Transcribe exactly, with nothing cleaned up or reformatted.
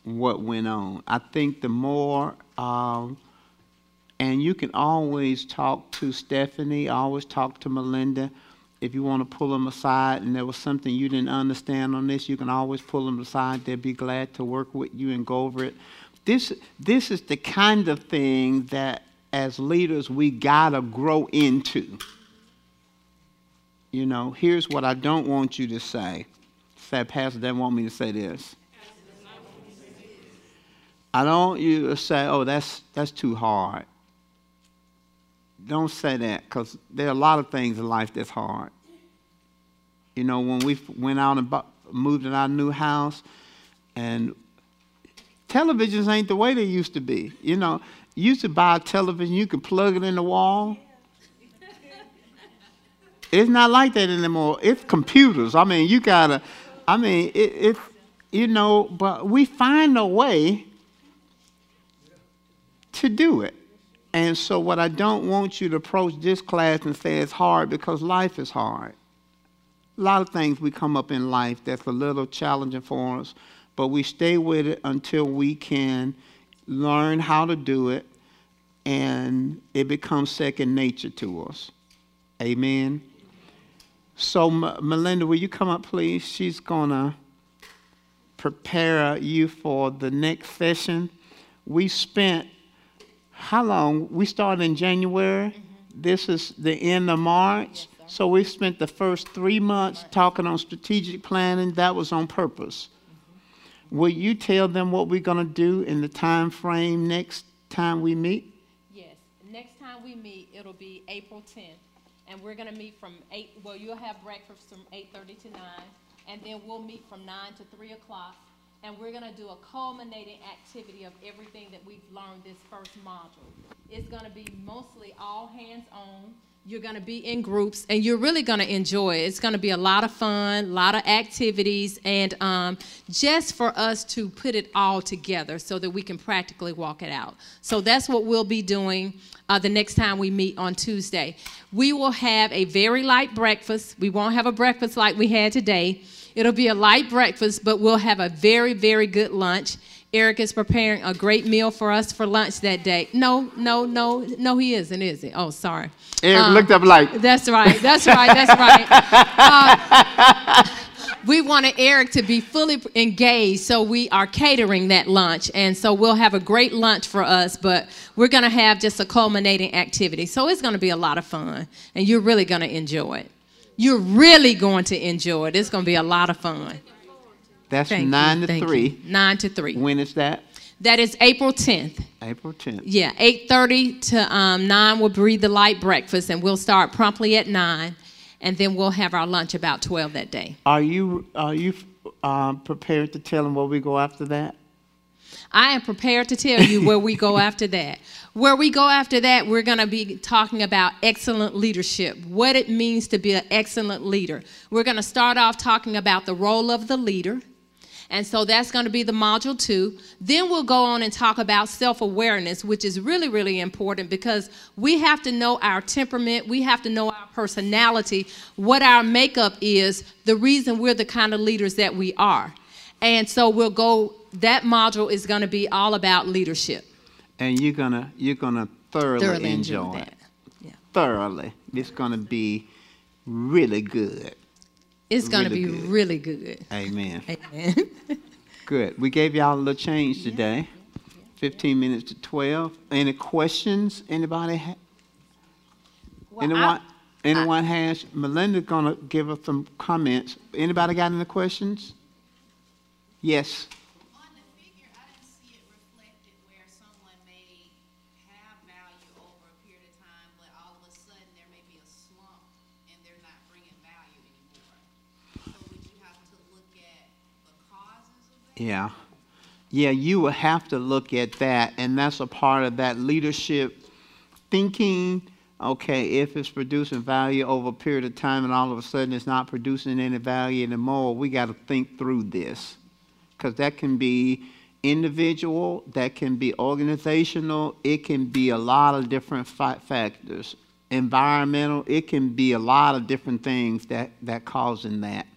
what went on. I think the more, um, and you can always talk to Stephanie, always talk to Melinda. If you want to pull them aside and there was something you didn't understand on this, you can always pull them aside. They'll be glad to work with you and go over it. This, this is the kind of thing that as leaders we gotta grow into. You know, here's what I don't want you to say. Say, Pastor doesn't want me to say this. I don't want you to say, oh, that's, that's too hard. Don't say that, because there are a lot of things in life that's hard. You know, when we went out and moved in our new house, and televisions ain't the way they used to be. You know, you used to buy a television, you could plug it in the wall. It's not like that anymore. It's computers. I mean, you gotta, I mean, it, it, you know, but we find a way to do it. And so what I don't want you to approach this class and say it's hard, because life is hard. A lot of things we come up in life that's a little challenging for us, but we stay with it until we can learn how to do it, and it becomes second nature to us. Amen. So, M- Melinda, will you come up, please? She's going to prepare you for the next session. We spent, how long? We started in January. Mm-hmm. This is the end of March. Yes, so we spent the first three months right. talking on strategic planning. That was on purpose. Mm-hmm. Will you tell them what we're going to do in the time frame next time we meet? Yes. Next time we meet, it'll be April tenth. And we're going to meet from eight, well, you'll have breakfast from eight thirty to nine, and then we'll meet from nine to three o'clock, and we're going to do a culminating activity of everything that we've learned this first module. It's going to be mostly all hands-on. You're going to be in groups, and you're really going to enjoy it. It's going to be a lot of fun, a lot of activities, and um, just for us to put it all together so that we can practically walk it out. So that's what we'll be doing uh, the next time we meet on Tuesday. We will have a very light breakfast. We won't have a breakfast like we had today. It'll be a light breakfast, but we'll have a very, very good lunch. Eric is preparing a great meal for us for lunch that day. No, no, no, no, he isn't, is he? Oh, sorry. Eric um, looked up like. That's right, that's right, that's right. Uh, we wanted Eric to be fully engaged, so we are catering that lunch. And so we'll have a great lunch for us, but we're going to have just a culminating activity. So it's going to be a lot of fun, and you're really going to enjoy it. You're really going to enjoy it. It's going to be a lot of fun. That's Thank nine you, to thank three. You. Nine to three. When is that? That is April tenth. April tenth. Yeah, eight thirty to um, nine. We'll breathe the light breakfast, and we'll start promptly at nine, and then we'll have our lunch about twelve that day. Are you are you um, prepared to tell them where we go after that? I am prepared to tell you where we go after that. Where we go after that, we're going to be talking about excellent leadership, what it means to be an excellent leader. We're going to start off talking about the role of the leader. And so that's going to be the module two. Then we'll go on and talk about self-awareness, which is really, really important, because we have to know our temperament. We have to know our personality, what our makeup is, the reason we're the kind of leaders that we are. And so we'll go, that module is going to be all about leadership. And you're going to you're gonna thoroughly, thoroughly enjoy, enjoy it. that. Yeah. Thoroughly. It's going to be really good. It's going to really be good. really good. Amen. Amen. Good. We gave y'all a little change today. fifteen minutes to twelve. Any questions? Anybody? Ha- Well, anyone? I, anyone I, has? Melinda's going to give us some comments. Anybody got any questions? Yes. Yeah. Yeah, you will have to look at that, and that's a part of that leadership thinking. Okay, if it's producing value over a period of time and all of a sudden it's not producing any value anymore, we got to think through this, because that can be individual, that can be organizational, it can be a lot of different fa- factors. Environmental, it can be a lot of different things that, that causing that.